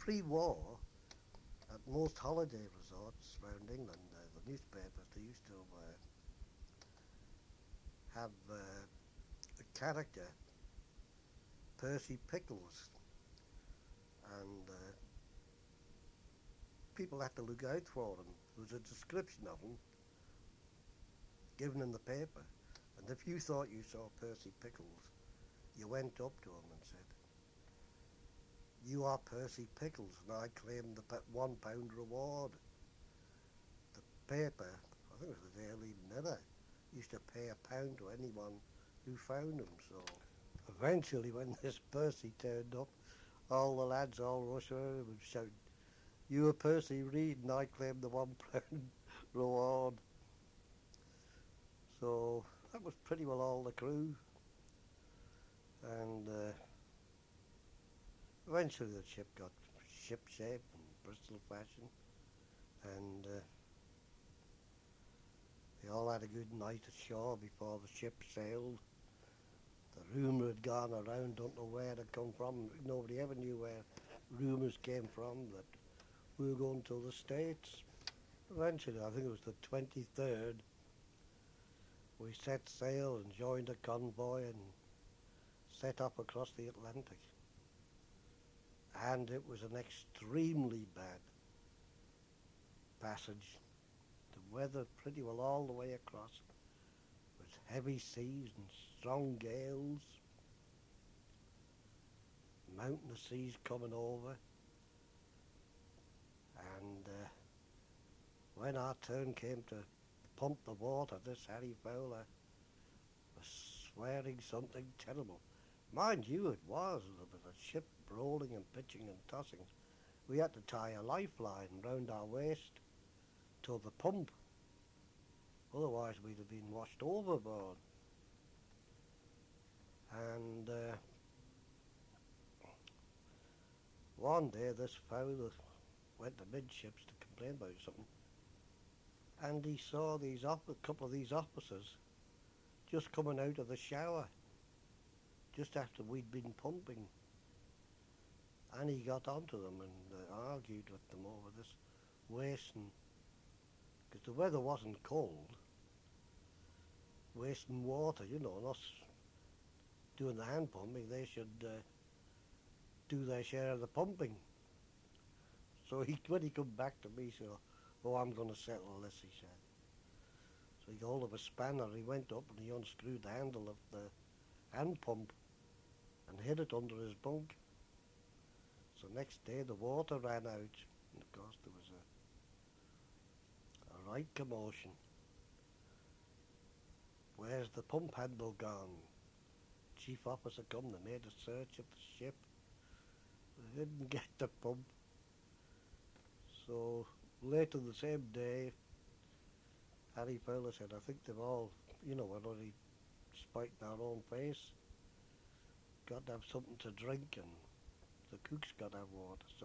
pre-war, at most holiday resorts around England, the newspapers, they used to have a character, Percy Pickles, and people had to look out for him. There was a description of him given in the paper, and if you thought you saw Percy Pickles, you went up to him and said, "You are Percy Pickles, and I claim the £1 reward." The paper, I think it was the Daily Mirror, used to pay £1 to anyone who found him. So eventually, when this Percy turned up, all the lads all rushed around him and shouted, "You are Percy Reid, and I claim the £1 reward." So that was pretty well all the crew, and eventually the ship got ship-shape in Bristol fashion, and they all had a good night ashore before the ship sailed. The rumour had gone around, don't know where it had come from. Nobody ever knew where rumours came from that we were going to the States. Eventually, I think it was the 23rd, we set sail and joined a convoy and set off across the Atlantic. And it was an extremely bad passage. The weather pretty well all the way across was heavy seas and strong gales, mountainous seas coming over, and when our turn came to pump the water, this Harry Fowler was swearing something terrible. Mind you, it was a ship rolling and pitching and tossing. We had to tie a lifeline round our waist to the pump, otherwise we'd have been washed overboard. And one day this Fowler went to midships to complain about something, and he saw a couple of these officers just coming out of the shower just after we'd been pumping, and he got onto them and argued with them over this wasting, because the weather wasn't cold, wasting water, and us doing the hand pumping, they should do their share of the pumping. So when he come back to me, he said, "Oh, I'm going to settle this," he said. So he got hold of a spanner, he went up and he unscrewed the handle of the hand pump and hid it under his bunk. So next day the water ran out, and of course there was a right commotion. "Where's the pump handle gone?" Chief officer come, they made a search of the ship. They didn't get the pump. So later the same day, Harry Fowler said, "I think they've all, we're already spiting our own face. Got to have something to drink, and the cook's got to have water." So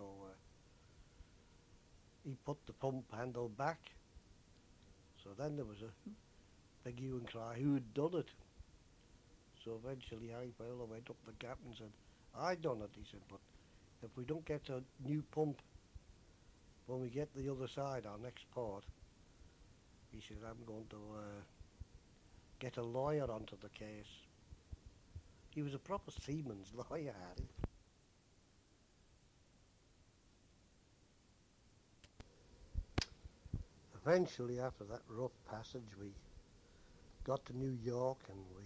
he put the pump handle back. So then there was a big hue and cry who had done it. So eventually Harry Fowler went up to the captain and said, "I done it," he said, "but if we don't get a new pump when we get to the other side, our next port," he said, "I'm going to get a lawyer onto the case." He was a proper seaman's lawyer, Harry. Eventually, after that rough passage, we got to New York and we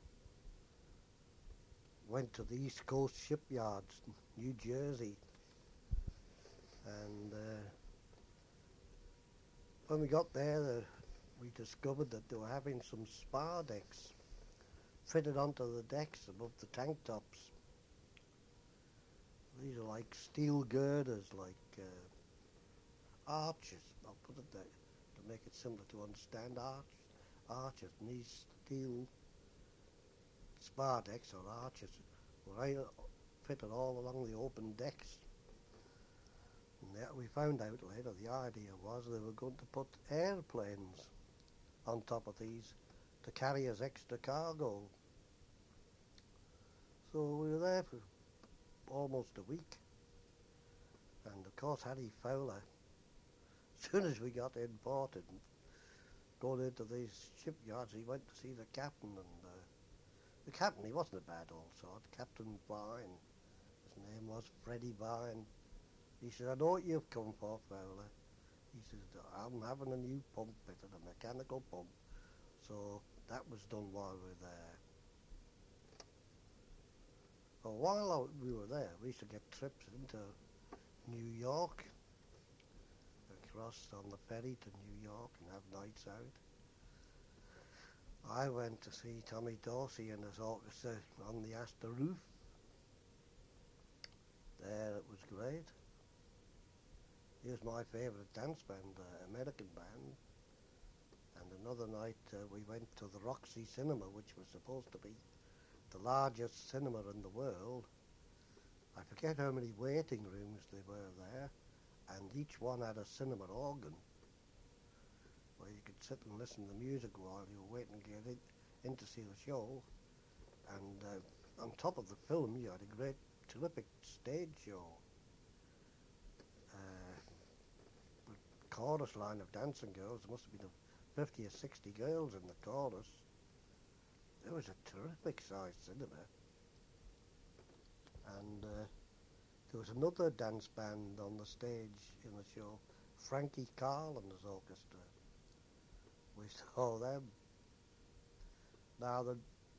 went to the East Coast shipyards, New Jersey, and when we got there, we discovered that they were having some spar decks fitted onto the decks above the tank tops. These are like steel girders, like arches, I'll put it there to make it simpler to understand, arches, and these steel spar decks or arches were fitted all along the open decks. And we found out later the idea was they were going to put airplanes on top of these to carry as extra cargo. So we were there for almost a week, And of course Harry Fowler, as soon as we got imported and going into these shipyards, he went to see the captain, and the captain, he wasn't a bad old sort, Captain Vine, his name was Freddie Vine. He said, I know what you've come for, Fowler. He said, I'm having a new pump fitted, a mechanical pump. So that was done while we were there. Well, while we were there, we used to get trips into New York, across on the ferry to New York and have nights out. I went to see Tommy Dorsey and his orchestra on the Astor roof. There it was great. He was my favourite dance band, American band. And another night we went to the Roxy Cinema, which was supposed to be the largest cinema in the world. I forget how many waiting rooms there were there, and each one had a cinema organ where you could sit and listen to music while you were waiting to get in to see the show. And on top of the film, you had a great, terrific stage show. Chorus line of dancing girls. There must have been 50 or 60 girls in the chorus. It was a terrific sized cinema. And there was another dance band on the stage in the show, Frankie Carl and his orchestra. We saw them. Now,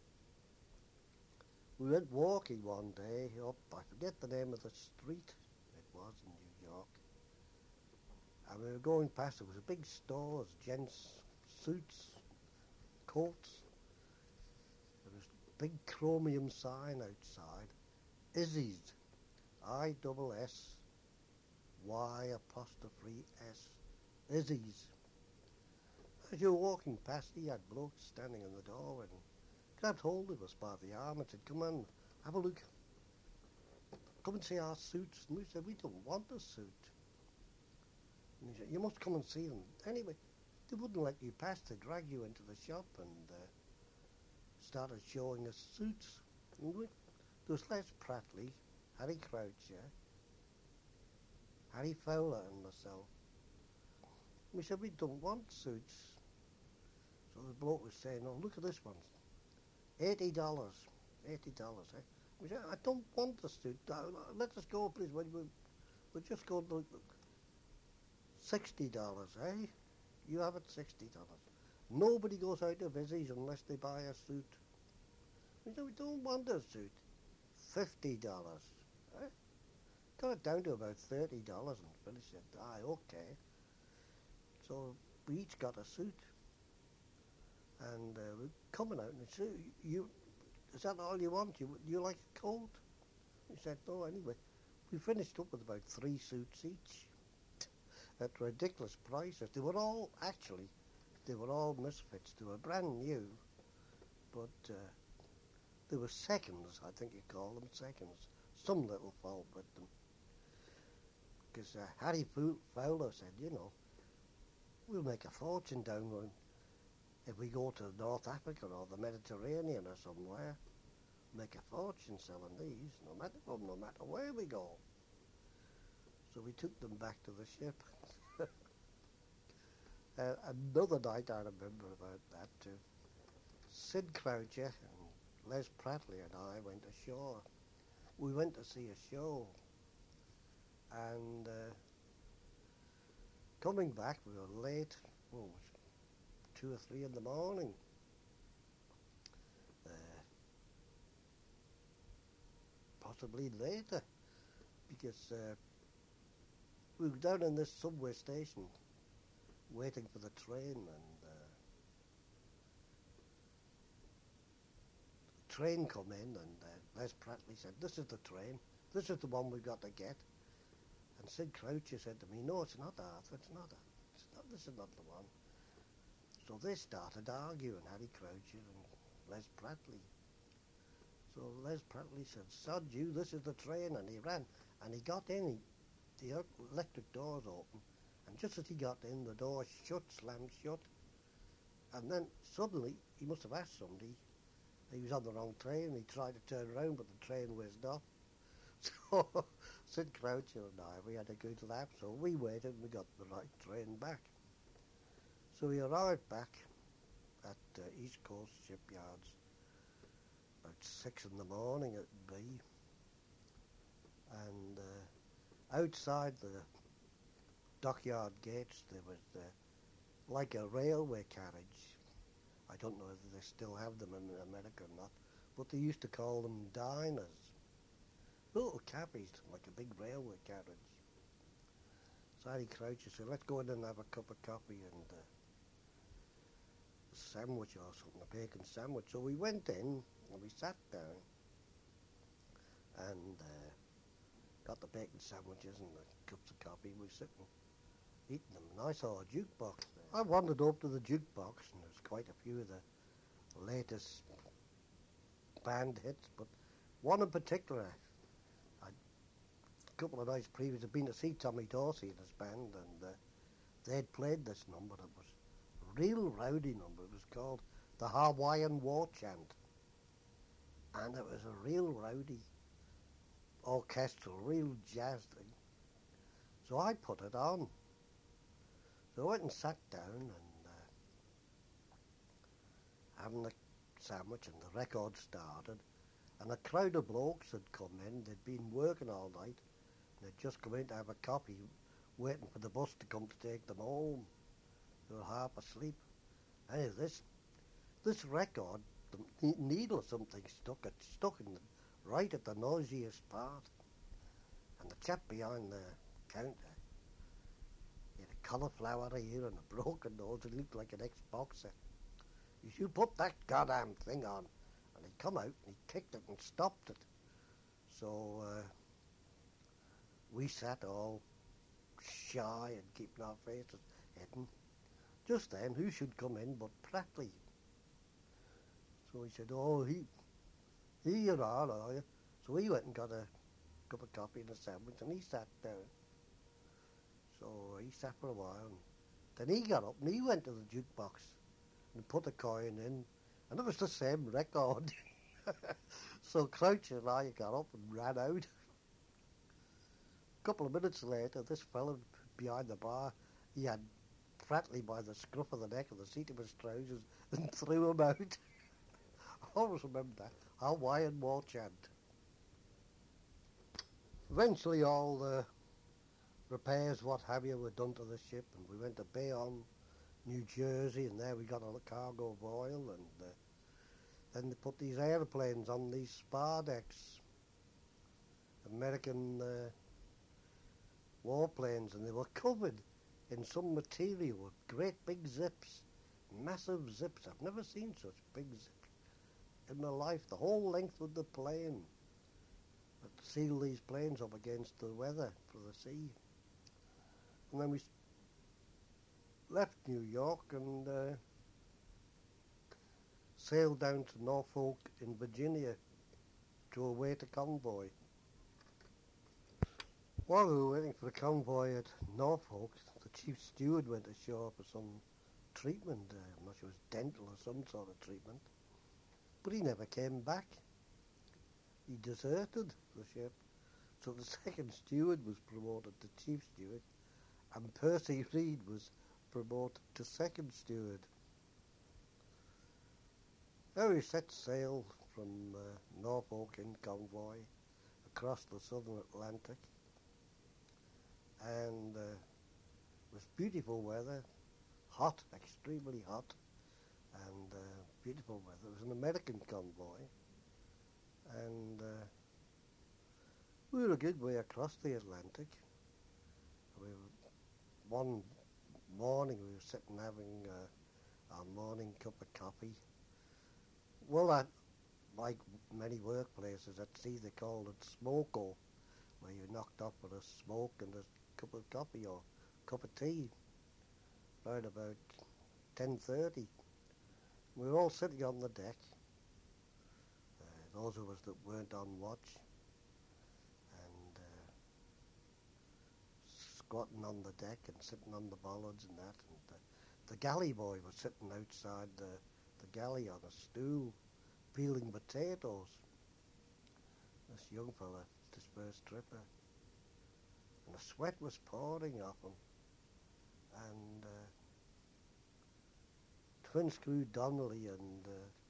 we went walking one day up, I forget the name of the street it was in New York, and we were going past, there was a big store, gents' suits, coats. There was a big chromium sign outside, Izzy's, ISSY', Izzy's. As you were walking past, he had blokes standing in the door and grabbed hold of us by the arm and said, come on, have a look. Come and see our suits. And we said, we don't want a suit. And he said, you must come and see them. Anyway, they wouldn't let you pass. They dragged you into the shop and started showing us suits. And there was Les Pratley, Harry Croucher, Harry Fowler and myself. We said, we don't want suits. So the bloke was saying, oh, look at this one. $80. $80, eh? We said, I don't want a suit. Let us go, please. We'll just go to $60, eh? You have it $60. Nobody goes out of Izzy's unless they buy a suit. We said, we don't want a suit. $50, eh? Got it down to about $30 and Phyllis said, aye, okay. So we each got a suit. And we're coming out and he said, is that all you want? You like a coat? We said, no, anyway. We finished up with about 3 suits each at ridiculous prices. They were all misfits. They were brand new, but they were seconds, I think you call them, seconds. Some little fault with them. Because Harry Fowler said, you know, we'll make a fortune down there. If we go to North Africa or the Mediterranean or somewhere, make a fortune selling these, no matter where we go. So we took them back to the ship. Another night I remember about that too. Sid Croucher and Les Pratley and I went ashore. We went to see a show, and coming back we were late. Oh, it was 2 or 3 in the morning. Possibly later, because we were down in this subway station waiting for the train, and the train come in, and Les Pratley said, this is the train, this is the one we've got to get. And Sid Croucher said to me, no, it's not, Arthur, this is not the one. So they started arguing, Harry Croucher and Les Pratley. So Les Pratley said, sod you, this is the train, and he ran. And he got in, the electric doors open, and just as he got in, the door slammed shut. And then suddenly, he must have asked somebody, he was on the wrong train, he tried to turn around, but the train whizzed off. So Sid Croucher and I, we had a good laugh, so we waited and we got the right train back. So we arrived back at East Coast Shipyards about 6 in the morning it'd be, and outside the dockyard gates there was like a railway carriage. I don't know whether they still have them in America or not, but they used to call them diners. Little cabbies, like a big railway carriage. So Harry Croucher said, let's go in and have a cup of coffee and a sandwich or something, a bacon sandwich. So we went in and we sat down and got the bacon sandwiches and the cups of coffee. We were sitting eating them, and I saw a jukebox there. I wandered up to the jukebox, and there was quite a few of the latest band hits, but one in particular, a couple of nights previous, I'd been to see Tommy Dorsey and his band, and they'd played this number. It was a real rowdy number. It was called the Hawaiian War Chant, and it was a real rowdy orchestral, real jazz thing. So I put it on. So I went and sat down and having the sandwich, and the record started, and a crowd of blokes had come in. They'd been working all night. They'd just come in to have a coffee, waiting for the bus to come to take them home. They were half asleep. Anyway, this record, the needle or something stuck in right at the noisiest part. And the chap behind the counter, he had a cauliflower ear and a broken nose. He looked like an ex-boxer. You should put that goddamn thing on. And he come out and he kicked it and stopped it. So we sat all shy and keeping our faces hidden. Just then, who should come in but Pratley? So he said, oh, here you are you? So he went and got a cup of coffee and a sandwich, and he sat down. So he sat for a while, and then he got up and he went to the jukebox and put a coin in, and it was the same record. So Croucher and I got up and ran out. A couple of minutes later, this fellow behind the bar, he had Pratley by the scruff of the neck of the seat of his trousers and threw him out. I always remember that. Hawaiian War Chant. Eventually all the repairs, what have you, were done to the ship, and we went to Bayonne, New Jersey, and there we got a cargo of oil, and then they put these airplanes on these spar decks, American warplanes, and they were covered in some material with great big zips, massive zips. I've never seen such big zips in my life, the whole length of the plane, that seal these planes up against the weather for the sea. And then we left New York and sailed down to Norfolk in Virginia to await a convoy. While we were waiting for the convoy at Norfolk, the chief steward went ashore for some treatment. I'm not sure it was dental or some sort of treatment. But he never came back. He deserted the ship. So the second steward was promoted to chief steward, and Percy Reid was promoted to second steward. Now we set sail from Norfolk in convoy across the southern Atlantic, and it was beautiful weather, hot, extremely hot, and beautiful weather. It was an American convoy, and we were a good way across the Atlantic. One morning we were sitting having our morning cup of coffee. Well, like many workplaces at sea, they called it smoko, where you knocked off with a smoke and a cup of coffee or cup of tea, right about 10:30. We were all sitting on the deck, those of us that weren't on watch, and squatting on the deck and sitting on the bollards and that. And the galley boy was sitting outside the galley on a stool, peeling potatoes. This young fella his first tripper. And the sweat was pouring off him. And Twin Screw Donnelly and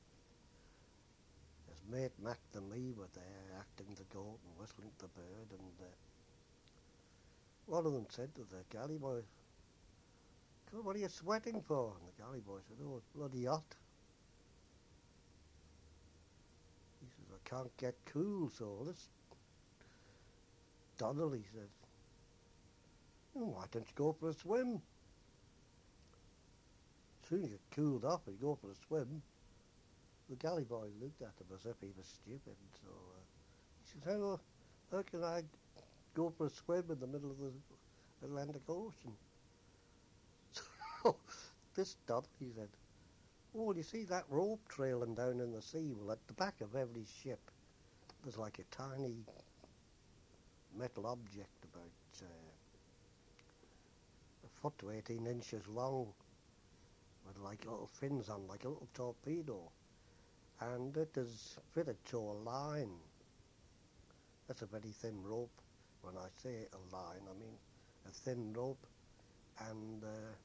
his mate Mac the Me were there acting the goat and whistling the bird, and one of them said to the galley boy, "What are you sweating for?" And the galley boy said, "Oh, it's bloody hot." He says, "I can't get cool, so this." Donnelly said, "Why don't you go for a swim? As soon as you get cooled off, you go for a swim." The galley boy looked at him as if he was stupid, so he said, how can I go for a swim in the middle of the Atlantic Ocean? So this Donnelly said, "Oh, you see that rope trailing down in the sea? Well, at the back of every ship, there's like a tiny metal object about a foot to 18 inches long, with like little fins on, like a little torpedo, and it is fitted to a line. That's a very thin rope. When I say a line, I mean a thin rope, and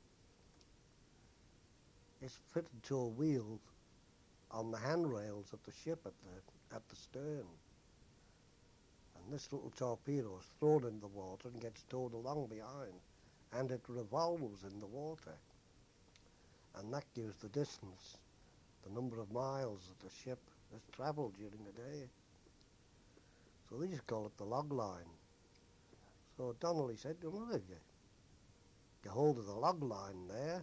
it's fitted to a wheel on the handrails of the ship at the stern. And this little torpedo is thrown in the water and gets towed along behind, and it revolves in the water. And that gives the distance, the number of miles that the ship has travelled during the day. So they just call it the log line. So Donnelly said, "Well, if you get hold of the log line there,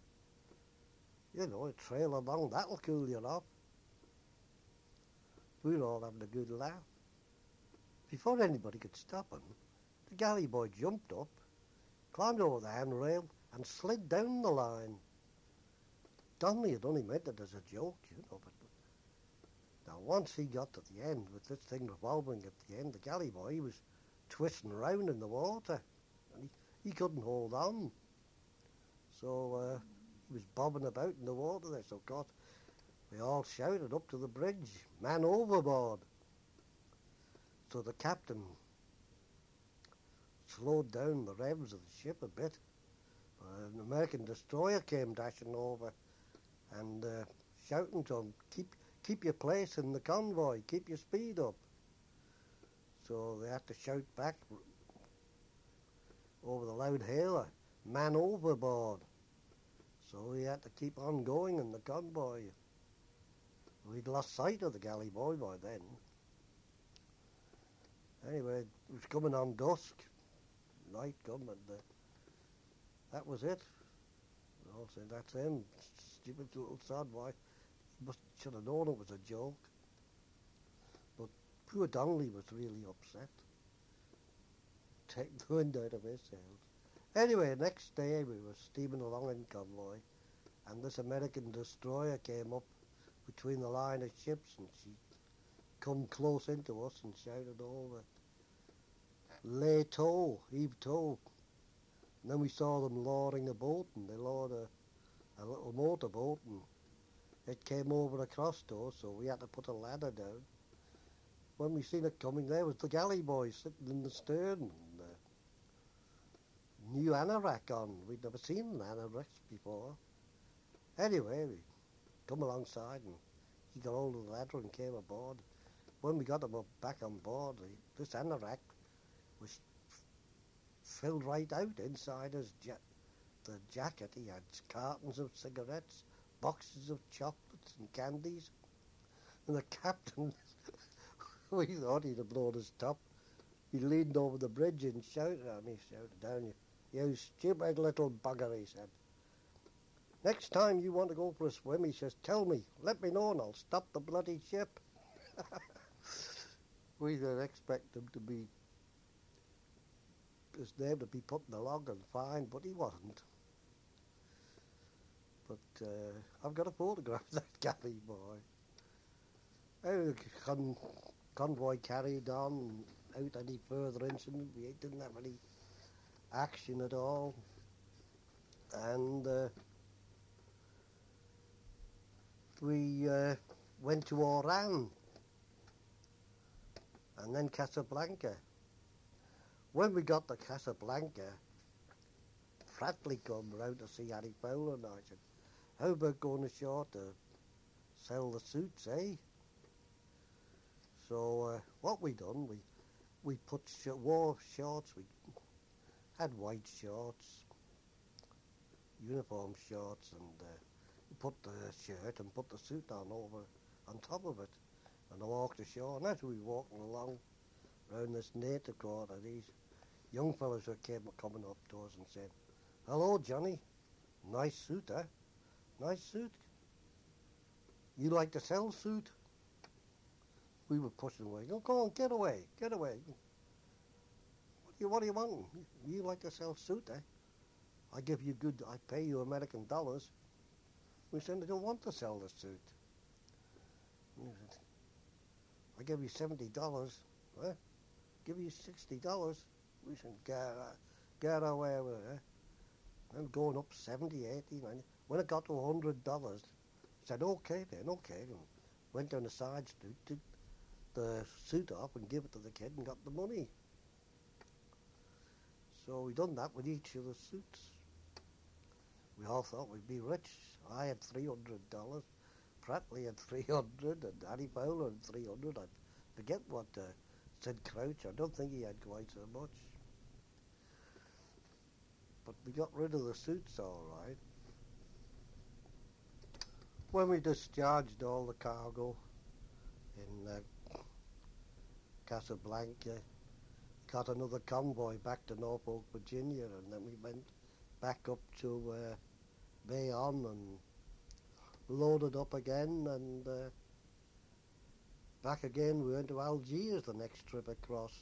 trail along, that'll cool you off." We were all having a good laugh. Before anybody could stop him, the galley boy jumped up, climbed over the handrail, and slid down the line. Donnelly had only meant it as a joke, but now once he got to the end, with this thing revolving at the end, the galley boy, he was twisting around in the water, and he couldn't hold on. So he was bobbing about in the water there. So, of course, we all shouted up to the bridge, "Man overboard!" So the captain slowed down the revs of the ship a bit. An American destroyer came dashing over and shouting to him, keep your place in the convoy, keep your speed up." So they had to shout back over the loud hailer, "Man overboard!" So we had to keep on going in the convoy. We'd lost sight of the galley boy by then. Anyway, it was coming on dusk, night come, and that was it. We all said, "That's him, stupid little sod, why, he should have known it was a joke." But poor Donnelly was really upset, taking the wind out of his sails. Anyway, next day we were steaming along in convoy, and this American destroyer came up between the line of ships, and she come close into us and shouted over, "Lay tow, heave tow." And then we saw them lowering a boat, and they lowered a little motorboat, and it came over across to us, so we had to put a ladder down. When we seen it coming, there was the galley boy sitting in the stern, and new anorak on. We'd never seen an anorak before. Anyway, we come alongside, and he got hold of the ladder and came aboard. When we got him back on board, this anorak was filled right out inside the jacket. He had cartons of cigarettes, boxes of chocolates and candies. And the captain, we thought he'd have blown his top. He leaned over the bridge and shouted at me, shouted down, "You stupid little bugger," he said. "Next time you want to go for a swim," he says, "tell me, let me know, and I'll stop the bloody ship." We didn't expect him to be, his name to be put in the log and fined, but he wasn't. But I've got a photograph of that galley boy. The convoy carried on without any further incident. We didn't have any action at all. And we went to Oran. and then Casablanca. When we got to Casablanca, Fratley come round to see Harry Fowler, and I said, how about going ashore to sell the suits, eh? So what we done, we put wore shorts, we had white shorts, uniform shorts, and put the shirt and put the suit on top of it, and I walked ashore. And as we were walking along round this native quarter, these young fellas were coming up to us and said, "Hello, Johnny, nice suit, eh? Nice suit. You like to sell suit?" We were pushing away. "Oh, come on, get away, get away. What do you want? You like to sell suit, eh? I pay you American dollars." We said, "I don't want to sell the suit." And he said, "I give you $70. Eh? Give you $60. We said, get away with it, eh? And going up 70, 80, 90. When it got to $100, I said, okay then, okay. And went down the side street, took the suit off and gave it to the kid and got the money. So we done that with each of the suits. We all thought we'd be rich. I had $300, Pratley had 300, and Harry Fowler had 300. I forget what Sid Crouch, I don't think he had quite so much. But we got rid of the suits all right. When we discharged all the cargo in Casablanca, got another convoy back to Norfolk, Virginia, and then we went back up to Bayonne and loaded up again, and back again. We went to Algiers the next trip across,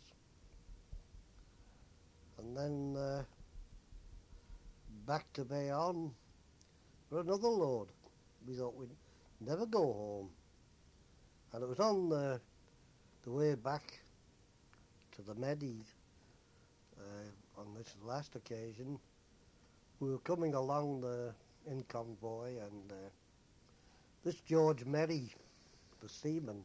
and then back to Bayonne for another load. We thought we'd never go home, and it was on the way back to the Medes on this last occasion. We were coming along in convoy, and this George Merry, the seaman,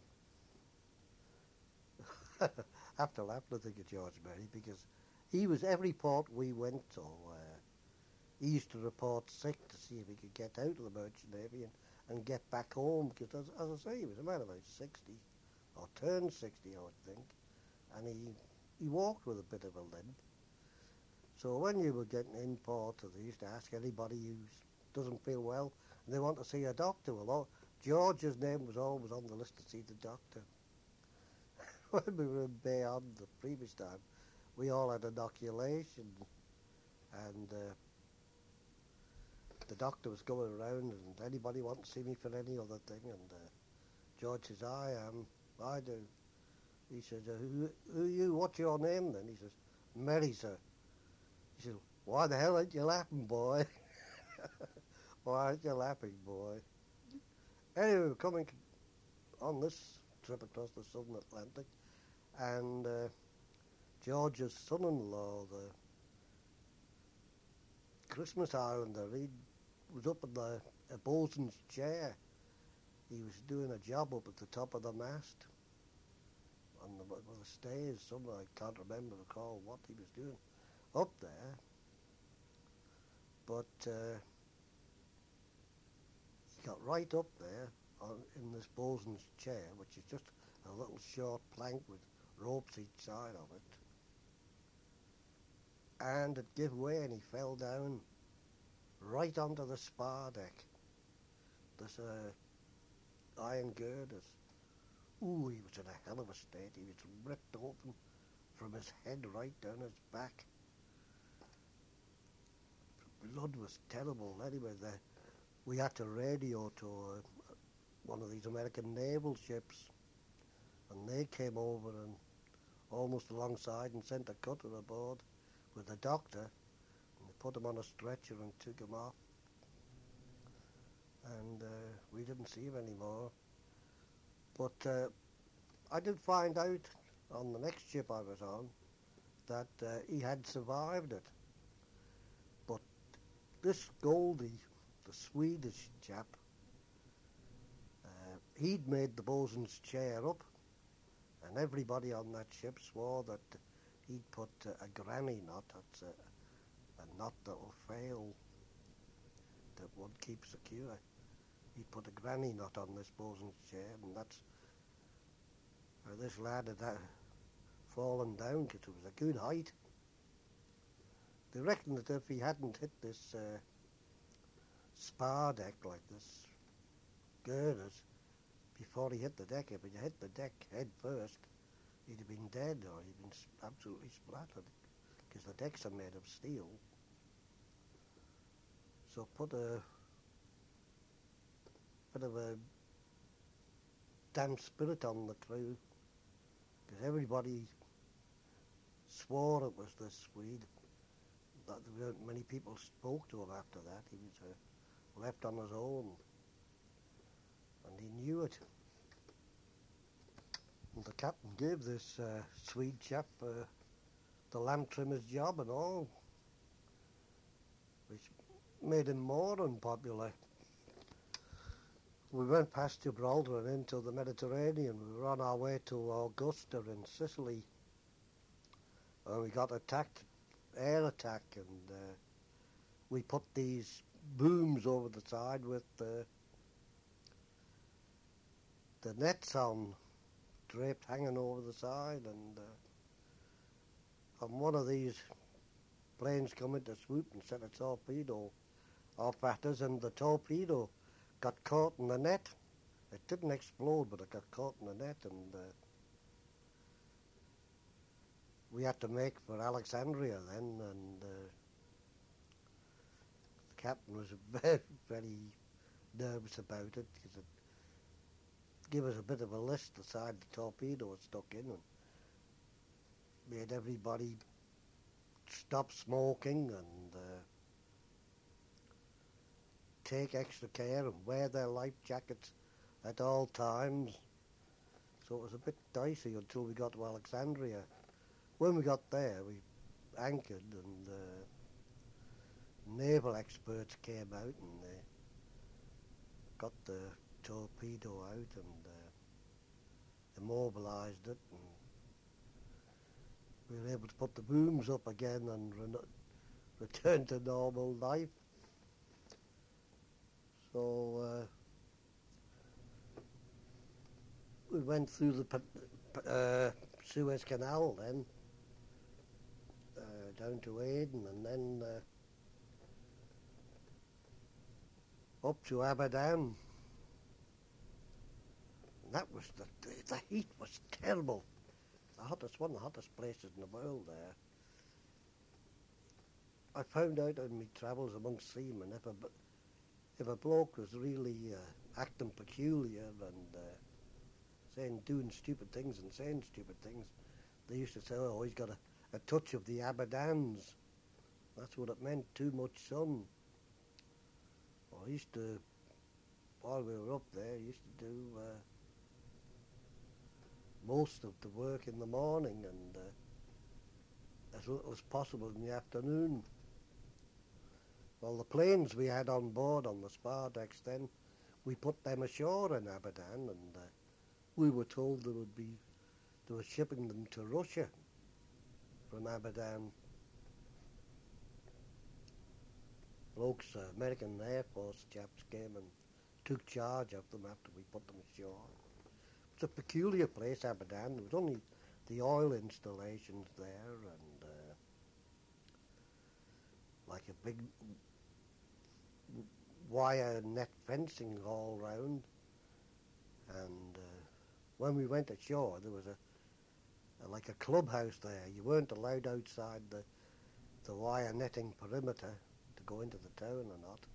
I have to laugh to think of George Merry, because he was every port we went to. He used to report sick to see if he could get out of the Merchant Navy and get back home, because as I say, he was a man about 60, or turned 60, I would think, and he walked with a bit of a limp. So when you were getting in port, they used to ask anybody who doesn't feel well, and they want to see a doctor. Well, George's name was always on the list to see the doctor. When we were in Bayonne the previous time, we all had inoculation, and the doctor was going around, and anybody want to see me for any other thing, and George says, I do. He says, who are you? What's your name then? He says, Merry, sir. He says, why the hell ain't you laughing, boy? Why aren't you laughing, boy? Anyway, we're coming on this trip across the Southern Atlantic, and George's son-in-law, the Christmas Islander, he was up in a bosun's chair. He was doing a job up at the top of the mast on the stairs somewhere. I can't recall what he was doing up there. But he got right up there in this bosun's chair, which is just a little short plank with ropes each side of it. And it gave way and he fell down right onto the spar deck. This iron girders. Ooh, he was in a hell of a state. He was ripped open from his head right down his back. Blood was terrible. Anyway, we had to radio to one of these American naval ships, and they came over and almost alongside and sent a cutter aboard with a doctor, and they put him on a stretcher and took him off, and we didn't see him anymore. But I did find out on the next ship I was on that he had survived it. But this Goldie, the Swedish chap, he'd made the bosun's chair up, and And everybody on that ship swore that he'd put a granny knot, that's a knot that'll fail, that would keep secure. He'd put a granny knot on this bosun's chair, and that's how this lad had fallen down, because it was a good height. They reckon that if he hadn't hit this spar deck like this, girders, before he hit the deck, if he'd hit the deck head first, he'd have been dead, or he'd been absolutely splattered, because the decks are made of steel. So put a bit of a damn spirit on the crew, because everybody swore it was the Swede. That there weren't many people spoke to him after that. He was left on his own, and he knew it. And the captain gave this Swede chap the lamp trimmer's job and all, which made him more unpopular. We went past Gibraltar and into the Mediterranean. We were on our way to Augusta in Sicily, and we got attacked, air attack, and we put these booms over the side with the nets on, draped, hanging over the side, and one of these planes come into swoop and set a torpedo off at us, and the torpedo got caught in the net. It didn't explode, but it got caught in the net, and we had to make for Alexandria then, and the captain was very, very nervous about it, because it gave us a bit of a list the side the torpedo was stuck in, and made everybody stop smoking and take extra care and wear their life jackets at all times. So it was a bit dicey until we got to Alexandria. When we got there, we anchored, and naval experts came out and they got the torpedo out and immobilized it, and we were able to put the booms up again and return to normal life. So we went through the Suez Canal then, down to Aden, and then up to Abadan. And that was the heat was terrible. One of the hottest places in the world there. I found out in my travels amongst seamen, if a bloke was really acting peculiar and doing stupid things and saying stupid things, they used to say, oh, he's got a touch of the Abadans. That's what it meant, too much sun. Well, I used to, while we were up there, I used to do most of the work in the morning and as little as possible in the afternoon. Well, the planes we had on board on the spar decks then, we put them ashore in Abadan, and we were told they were shipping them to Russia from Abadan. Blokes, American Air Force chaps came and took charge of them after we put them ashore. It's a peculiar place, Abadan. There was only the oil installations there, and like a big wire net fencing all round. And when we went ashore, there was like a clubhouse there. You weren't allowed outside the wire netting perimeter to go into the town or not.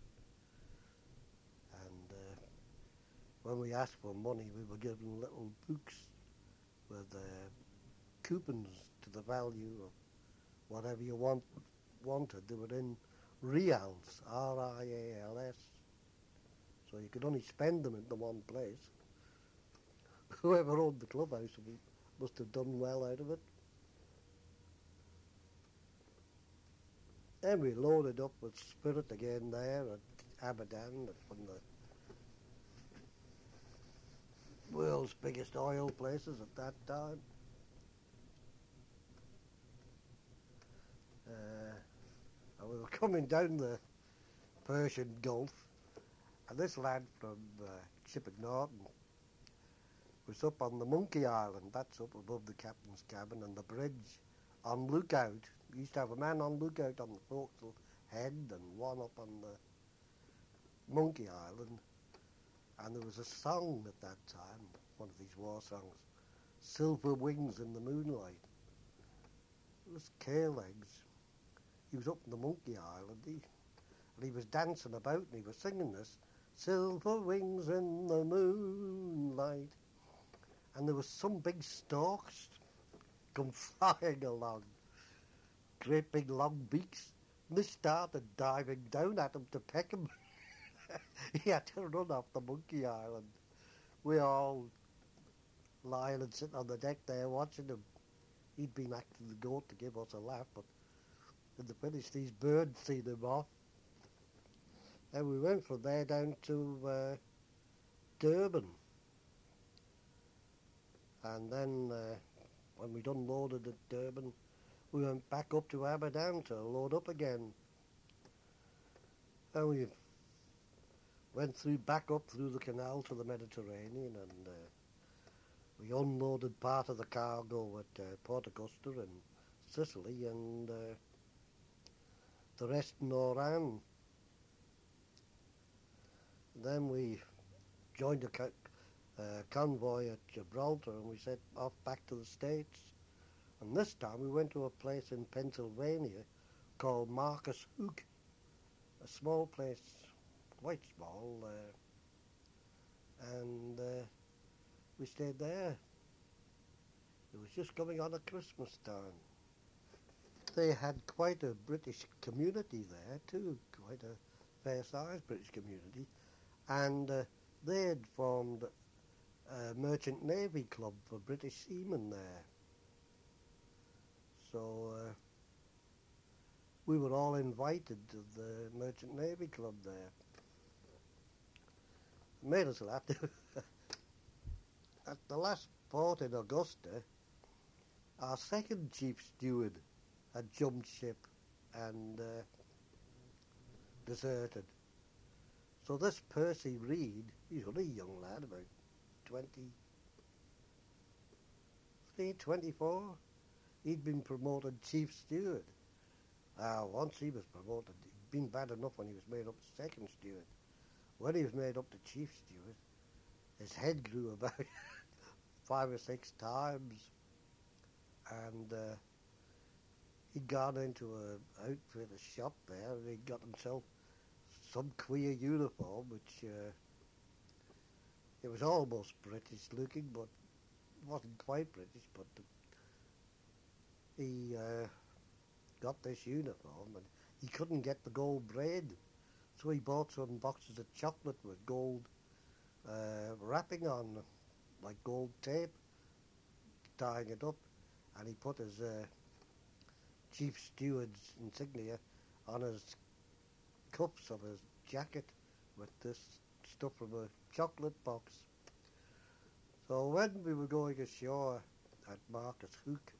And when we asked for money, we were given little books with coupons to the value of whatever you wanted. They were in rials, R-I-A-L-S. So you could only spend them in the one place. Whoever owned the clubhouse must have done well out of it. Then we loaded up with spirit again there at Abadan when world's biggest oil places at that time. And we were coming down the Persian Gulf, and this lad from Chippecnorton was up on the Monkey Island. That's up above the captain's cabin and the bridge on lookout. We used to have a man on lookout on the forecastle head and one up on the Monkey Island. And there was a song at that time, one of these war songs, Silver Wings in the Moonlight. It was K-Legs. He was up on the Monkey Island, and he was dancing about and he was singing this, Silver Wings in the Moonlight. And there was some big storks come flying along, great big long beaks, and they started diving down at him to peck him. He had to run off the Monkey Island. We all lying and sitting on the deck there watching him. He'd been acting the goat to give us a laugh, but in the finish these birds seen him off. And we went from there down to Durban. And then when we'd unloaded at Durban, we went back up to Aberdown to load up again. And we went back up through the canal to the Mediterranean, and we unloaded part of the cargo at Port Augusta in Sicily, and the rest in Oran. Then we joined a convoy at Gibraltar, and we set off back to the States. And this time we went to a place in Pennsylvania called Marcus Hook, a small place, quite small, and we stayed there. It was just coming on at Christmas time. They had quite a British community there too, quite a fair-sized British community, and they had formed a merchant navy club for British seamen there. So we were all invited to the merchant navy club there. Made us laugh. At the last port in Augusta, our second chief steward had jumped ship and deserted. So this Percy Reid, he's only a young lad, about 23, 24. He'd been promoted chief steward. Once he was promoted, he'd been bad enough when he was made up to second steward. When he was made up to chief steward, his head grew about 5 or 6 times, and he'd gone into a outfit, a shop there, and he'd got himself some queer uniform, which it was almost British looking, but wasn't quite British. But he got this uniform, and he couldn't get the gold braid, so he bought some boxes of chocolate with gold wrapping on, like gold tape, tying it up, and he put his chief steward's insignia on his cuffs of his jacket with this stuff from a chocolate box. So when we were going ashore at Marcus Hook,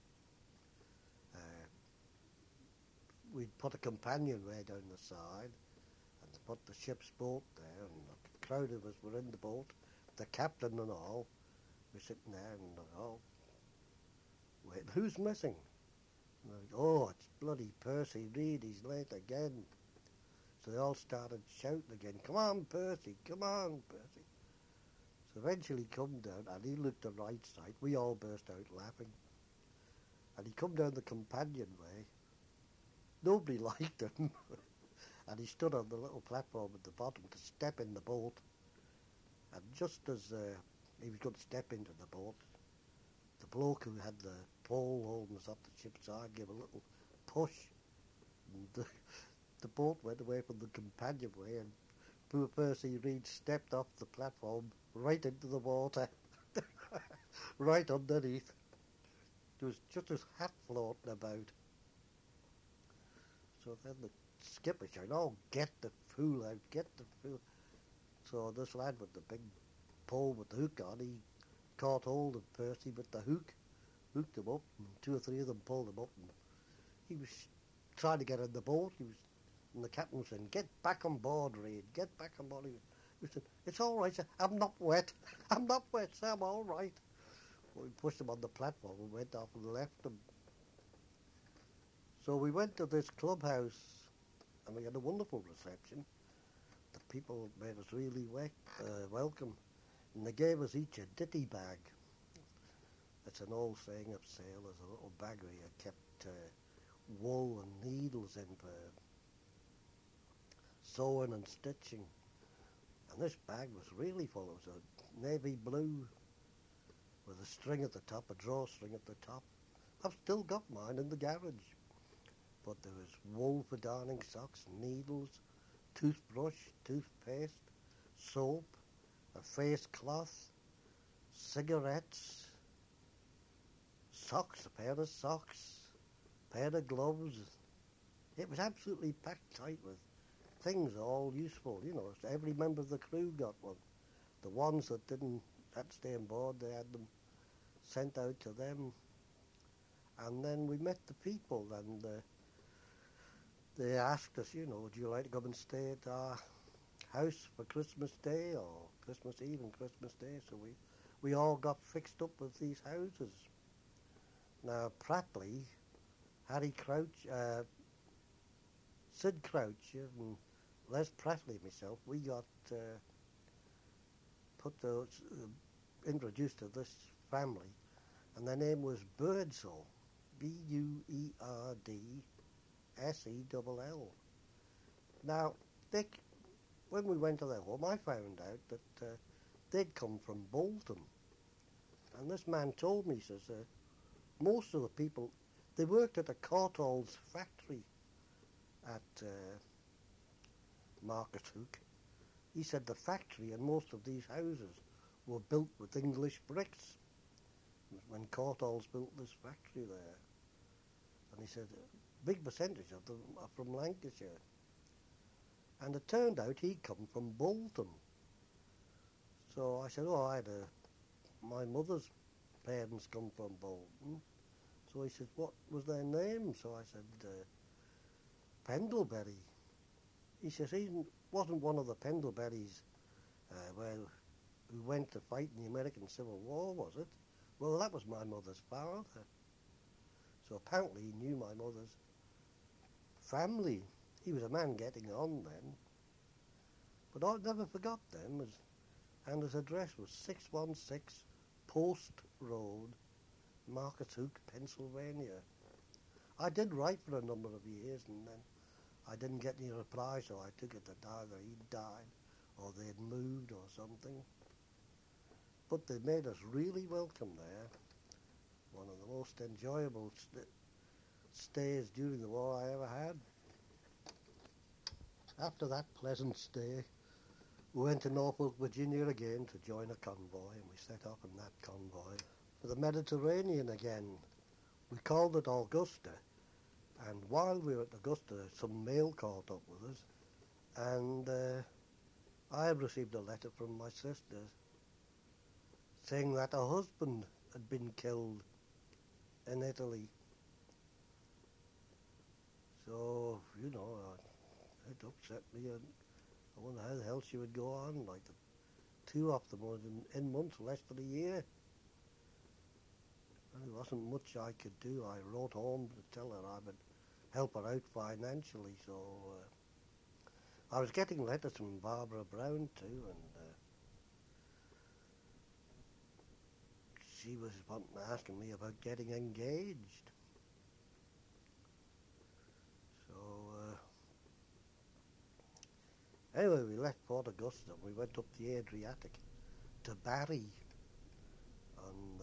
we'd put a companionway down the side and put the ship's boat there, and a crowd of us were in the boat, the captain and all. We're sitting there and all, wait, who's missing? And oh, it's bloody Percy Reid, he's late again. So they all started shouting again, come on Percy, come on Percy. So eventually he come down and he looked the right side. We all burst out laughing. And he come down the companionway. Nobody liked him. And he stood on the little platform at the bottom to step in the boat. And just as he was going to step into the boat, the bloke who had the pole holding us up the ship's side gave a little push. And the boat went away from the companionway, and poor Percy Reid stepped off the platform right into the water, right underneath. There was just his hat floating about. So then the skipper shouted, oh, get the fool out, get the fool. So this lad with the big pole with the hook on, he caught hold of Percy with the hook, hooked him up, and two or three of them pulled him up, and he was trying to get in the boat. And the captain was saying, "Get back on board, Reid, get back on board." He said, "It's all right, sir. I'm not wet. I'm not wet, sir. I'm all right." Well, we pushed him on the platform and went off and left him. So we went to this clubhouse, and we had a wonderful reception. The people made us really welcome, and they gave us each a ditty bag. It's an old saying of sailors, a little bag where you kept wool and needles in for sewing and stitching. And this bag was really full. It was a navy blue with a string at the top, a drawstring at the top. I've still got mine in the garage. But there was wool for darning socks, needles, toothbrush, toothpaste, soap, a face cloth, cigarettes, socks, a pair of socks, a pair of gloves. It was absolutely packed tight with things all useful, you know. Every member of the crew got one. The ones that didn't had to stay on board, they had them sent out to them. And then we met the people, and they asked us, you know, would you like to come and stay at our house for Christmas Day or Christmas Eve and Christmas Day? So we all got fixed up with these houses. Now, Pratley, Harry Crouch, Sid Crouch and Les Pratley and myself, we got introduced to this family, and their name was Birdsall, Buerdsell. Now, when we went to their home, I found out that they'd come from Bolton. And this man told me, he says, most of the people, they worked at a Courtaulds factory at Market Hook. He said the factory and most of these houses were built with English bricks when Courtaulds built this factory there. And he said a big percentage of them are from Lancashire. And it turned out he'd come from Bolton. So I said, my mother's parents come from Bolton. So he said, what was their name? So I said, Pendlebury. He says, he wasn't one of the Pendleburys who went to fight in the American Civil War, was it? Well, that was my mother's father. So apparently he knew my mother's family. He was a man getting on then. But I never forgot them, and his address was 616 Post Road, Market Hook, Pennsylvania. I did write for a number of years, and then I didn't get any reply, so I took it that either he'd died or they'd moved or something. But they made us really welcome there. One of the most enjoyable stays during the war I ever had. After that pleasant stay, we went to Norfolk, Virginia again to join a convoy, and we set off in that convoy for the Mediterranean again. We called it Augusta, and while we were at Augusta, some mail caught up with us, and I received a letter from my sister saying that her husband had been killed in Italy. So, you know, it upset me, and I wonder how the hell she would go on. Like, the two of them were in months, less than a year. And there wasn't much I could do. I wrote home to tell her I would help her out financially, so I was getting letters from Barbara Brown too, and she was asking me about getting engaged. So anyway, we left Port Augusta and we went up the Adriatic to Bari on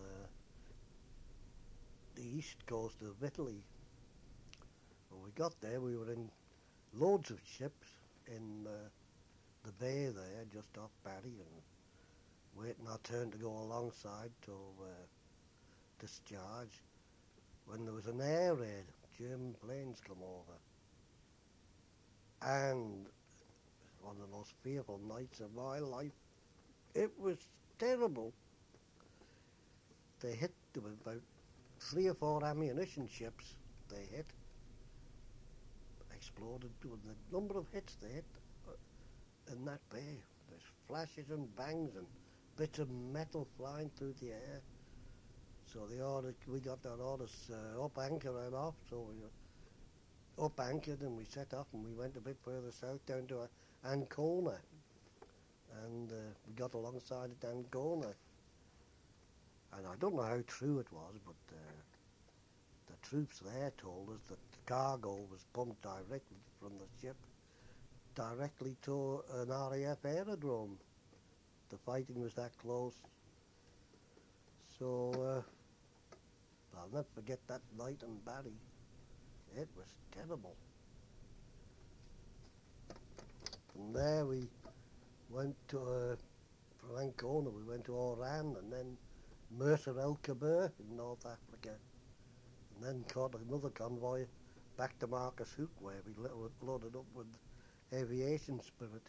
the east coast of Italy. When we got there, we were in loads of ships in the bay there, just off Bari, and waiting our turn to go alongside till discharge, when there was an air raid. German planes come over, and one of the most fearful nights of my life. It was terrible. they hit, there were about 3 or 4 ammunition ships they hit, exploded. There was the number of hits they hit in that bay. There's flashes and bangs and bits of metal flying through the air. So we got our orders up anchor and off, so we up anchored and we set off and we went a bit further south down to Ancona, and we got alongside at Ancona. And I don't know how true it was, but the troops there told us that the cargo was pumped directly from the ship directly to an RAF aerodrome. The fighting was that close. So I'll never forget that night in Barry. It was terrible. From there we went to, from Ancona we went to Oran and then Mercer El Kebir in North Africa. And then caught another convoy back to Marcus Hook where we loaded up with aviation spirit.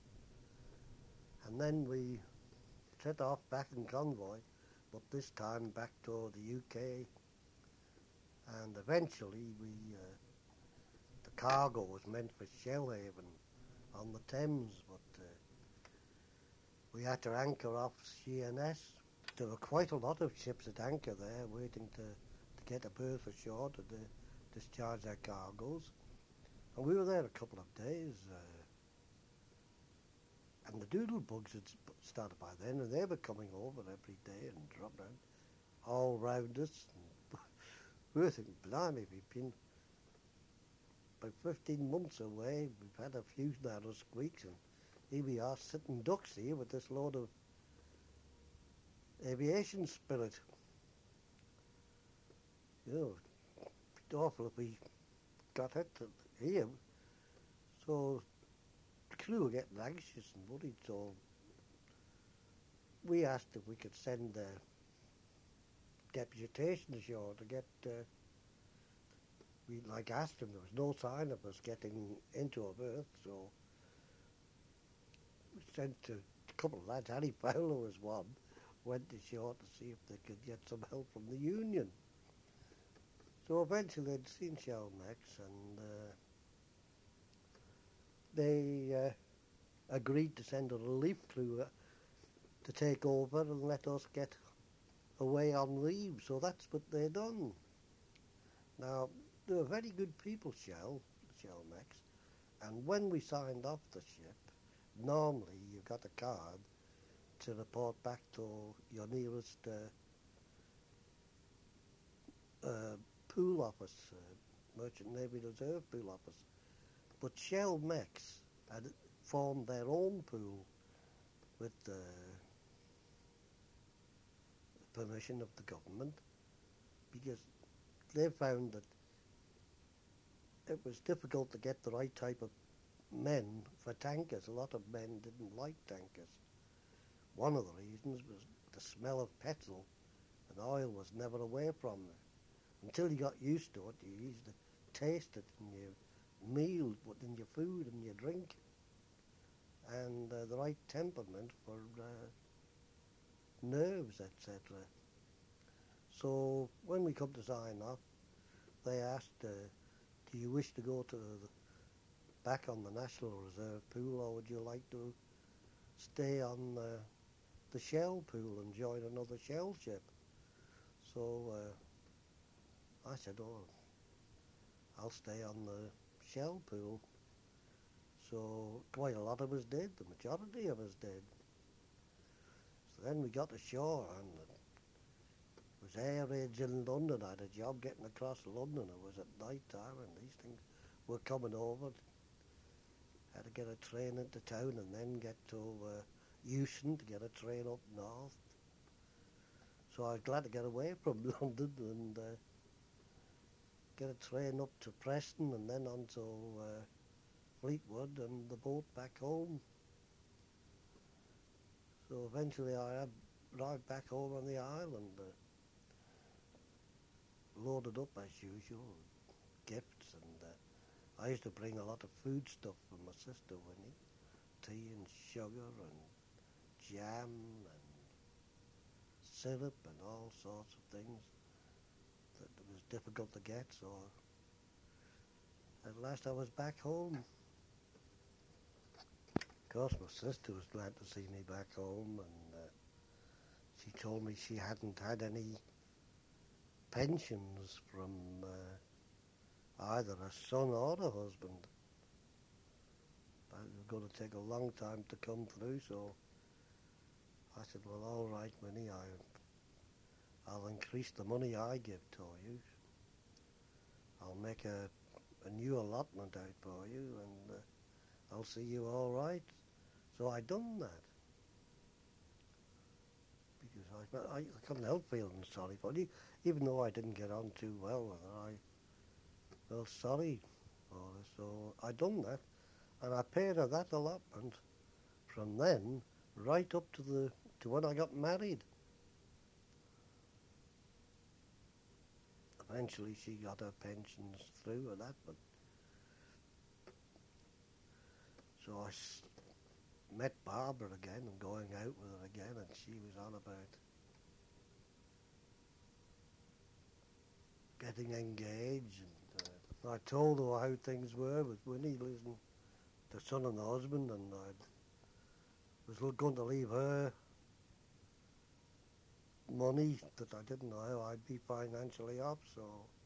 And then we set off back in convoy, but this time back to the UK. And eventually the cargo was meant for Shellhaven on the Thames, but we had to anchor off Sheerness. There were quite a lot of ships at anchor there waiting to get a berth ashore to discharge their cargoes. And we were there a couple of days. And the Doodlebugs had started by then, and they were coming over every day and dropping all round us. And we were thinking, blimey, we've been about 15 months away, we've had a few narrow squeaks, and here we are sitting ducks here with this load of aviation spirit. You know, it'd be awful if we got it here. So the crew were getting anxious and worried, so we asked if we could send a deputation ashore to get, we asked them, there was no sign of us getting into a berth, so we sent a couple of lads, Harry Fowler was one, went ashore to see if they could get some help from the Union. So eventually they'd seen Shellmex and they agreed to send a relief crew to take over and let us get away on leave. So that's what they done. Now, they were very good people, Shellmex, and when we signed off the ship, normally you got a card to report back to your nearest pool office, Merchant Navy Reserve pool office. But Shellmex had formed their own pool with the permission of the government, because they found that it was difficult to get the right type of men for tankers. A lot of men didn't like tankers. One of the reasons was the smell of petrol, and oil was never away from them. Until you got used to it, you used to taste it in your meals, in your food and your drink, and the right temperament for nerves, etc. So when we come to sign off, they asked, do you wish to go to back on the National Reserve pool, or would you like to stay on the Shell pool and join another Shell ship? So I said, oh, I'll stay on the Shell pool. So quite a lot of us did, the majority of us did. So then we got ashore, and it was air raids in London. I had a job getting across London. It was at night time, and these things were coming over. Had to get a train into town and then get to Euston to get a train up north. So I was glad to get away from London and get a train up to Preston and then on to Fleetwood and the boat back home. So eventually I arrived back home on the island, loaded up as usual, gifts, and I used to bring a lot of food stuff for my sister Winnie, tea and sugar and jam and syrup and all sorts of things that it was difficult to get, so at last I was back home. Of course, my sister was glad to see me back home, and she told me she hadn't had any pensions from either her son or her husband. But it was going to take a long time to come through, so I said, well, all right, Minnie, I'll increase the money I give to you. I'll make a new allotment out for you, and I'll see you all right. So I done that. Because I couldn't help feeling sorry for her. Even though I didn't get on too well with her, I felt sorry for her. So I done that, and I paid her that allotment from then right up to when I got married. Eventually she got her pensions through and that, but so met Barbara again and going out with her again, and she was on about getting engaged, and I told her how things were with Winnie losing the son and the husband, and I was going to leave her money that I didn't know how I'd be financially off, so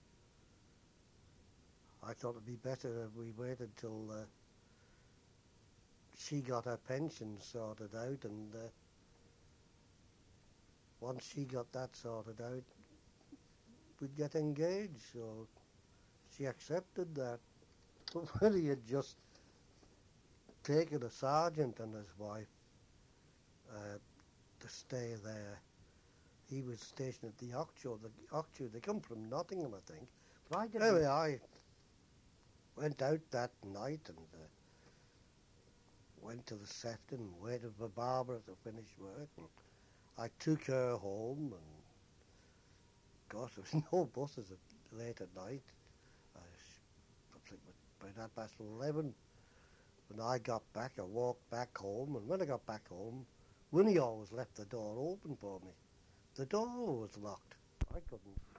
I thought it'd be better if we waited till she got her pension sorted out, and once she got that sorted out, we'd get engaged. So she accepted that. But when he had just taken a sergeant and his wife to stay there, he was stationed at the Oxshore. The Oxshore, they come from Nottingham, I think. But I didn't. Anyway, I went out that night and went to the Sefton and waited for Barbara to finish work. And I took her home, and of course there was no buses late at night. I think by 11:30. When I got back, I walked back home, and when I got back home, Winnie always left the door open for me. The door was locked. I couldn't